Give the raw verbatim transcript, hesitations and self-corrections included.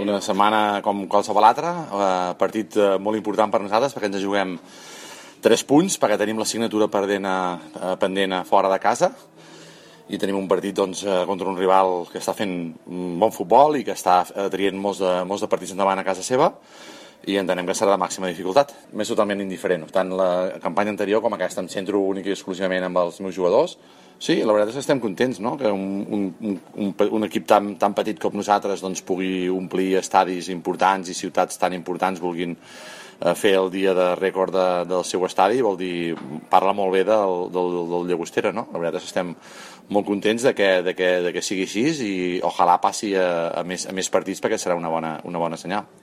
una setmana com qualsevol altra, eh, partit eh, molt important per nosaltres perquè ens juguem tres punts, perquè tenim la signatura pendent a, a, pendent a fora de casa i tenim un partit doncs, contra un rival que està fent un bon futbol i que està traient molts de, molts de partits endavant a casa seva i entenem que serà de màxima dificultat. M'és totalment indiferent, tant la campanya anterior com aquesta em centro únic i exclusivament amb els meus jugadors. Sí, la veritat és que estem contents, no? Que un, un, un, un equip tan, tan petit com nosaltres doncs, pugui omplir estadis importants i ciutats tan importants vulguin eh, fer el dia de rècord de, del seu estadi, vol dir, parla molt bé del, del, del Llagostera, no? La veritat és que estem molt contents de que, de que, de que sigui així i ojalà passi a, a, més, a més partits perquè serà una bona, una bona senyal.